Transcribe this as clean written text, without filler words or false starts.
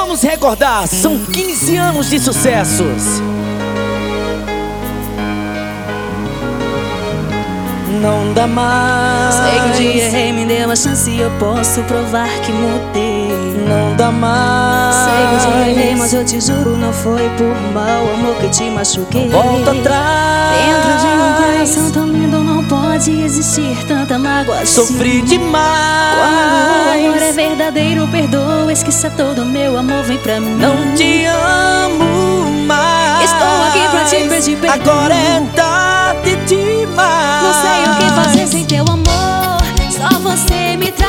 Vamos recordar, são 15 anos de sucessos. Não dá mais. Sei que um dia errei, me deu uma chance e eu posso provar que mudei. Não dá mais. Sei que um dia errei, mas eu te juro, não foi por mal, amor, que te machuquei. Volta atrás. Dentro de um coração tão lindo não pode existir tanta mágoa assim. Sofri demais. Quando o amor é verdadeiro, perdoa, esqueça todo o meu amor, vem pra mim. Não te amo mais. Estou aqui pra te pedir perdão. Agora é tarde demais. Não sei o que fazer sem teu amor, só você me traz